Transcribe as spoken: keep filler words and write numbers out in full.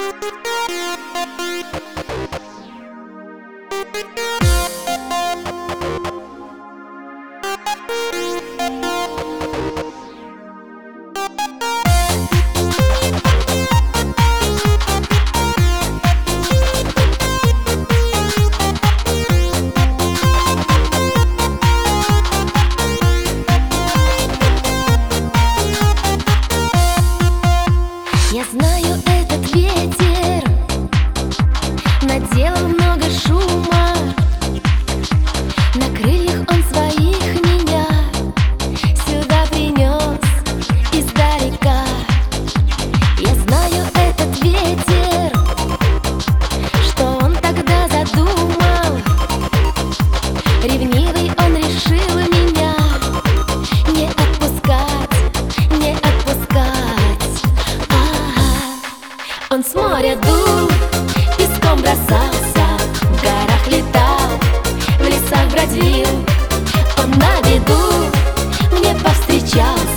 Я знаю, этот ветер наделал много шума. На крыльях он своих меня сюда принес издалека. Я знаю, этот ветер, что он тогда задумал. Ревнивый он решил меня не отпускать, не отпускать. Он с моря дул, песком бросался, в горах летал, в лесах бродил. Он на виду мне повстречался.